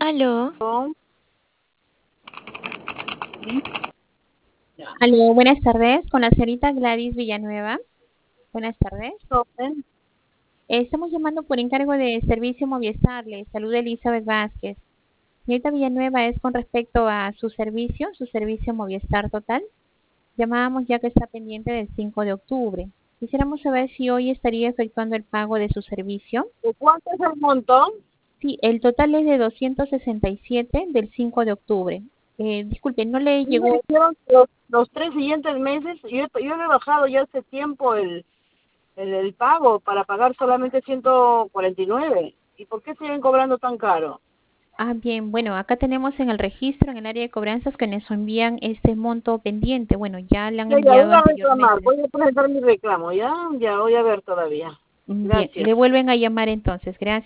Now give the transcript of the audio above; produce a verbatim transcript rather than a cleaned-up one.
Aló. Oh, sí, Aló, buenas tardes, con la señorita Gladys Villanueva. Buenas tardes. joven. Eh, estamos llamando por encargo de servicio Movistar. Le saluda Elizabeth Vázquez. Señorita Villanueva, es con respecto a su servicio, su servicio Movistar Total. Llamábamos ya que está pendiente del cinco de octubre. Quisiéramos saber si hoy estaría efectuando el pago de su servicio. ¿De cuánto es el montón? Sí, el total es de doscientos sesenta y siete del cinco de octubre. Eh, disculpe, ¿no le Sí, me llegó? dijeron que los, los tres siguientes meses, yo, he- yo le he bajado ya hace tiempo el, el, el pago para pagar solamente ciento cuarenta y nueve. ¿Y por qué siguen cobrando tan caro? Ah, bien, bueno, acá tenemos en el registro, en el área de cobranzas, que nos envían este monto pendiente. Bueno, ya le han Ya, ya voy enviado a reclamar, anteriormente. voy a presentar mi reclamo, ya, ya voy a ver todavía. Mm, bien, Gracias. le vuelven a llamar entonces. Gracias.